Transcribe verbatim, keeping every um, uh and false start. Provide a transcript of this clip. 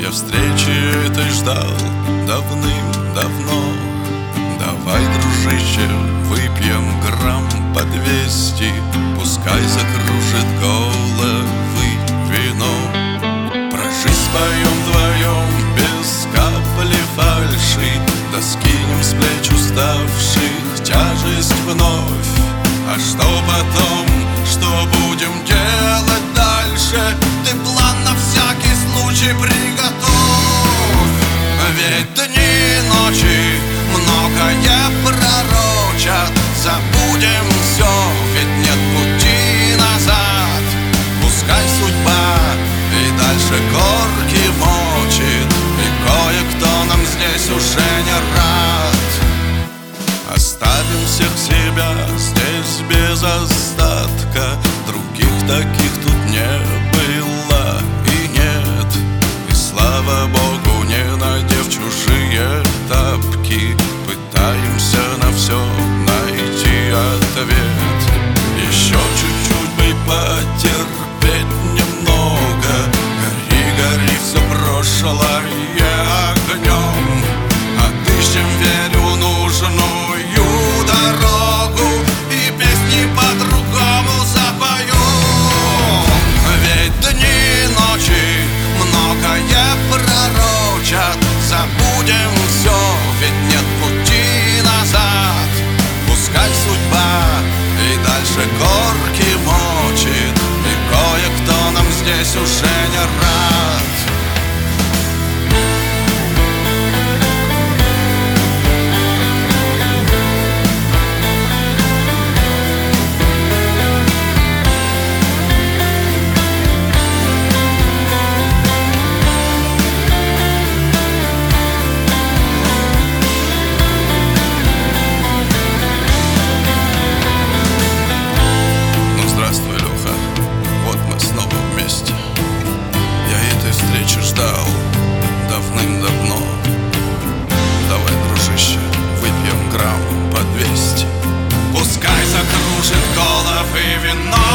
Я встречи этой ждал давным-давно. Давай, дружище, выпьем грамм по двести, пускай закружит головы вино. Про жизнь споем вдвоем без капли фальши, да скинем с плеч уставших тяжесть вновь. А что потом, что будем делать дальше? Ты план на всякий случай приготовь. Ведь дни и ночи многое пророчат. Забудем все, ведь нет пути назад. Пускай судьба и дальше горки мочит, и кое-кто нам здесь уже не рад. Оставим всех себя здесь без остатка. Других таких тут не было и нет. И слава Богу, не надев чужие тапки, пытаемся на все найти ответ. Еще чуть-чуть бы потерпеть немного. Гори, гори все прошлое огнем. Отыщем верю нужную дорогу и песни по-другому запоем. Ведь дни и ночи многое пророчат. Забудем все, ведь нет пути назад. Пускай судьба и дальше горки мочит, и кое-кто нам здесь уже не рад. Ждал давным-давно. Давай, дружище, выпьем грамм по двести, пускай закружит головы вино.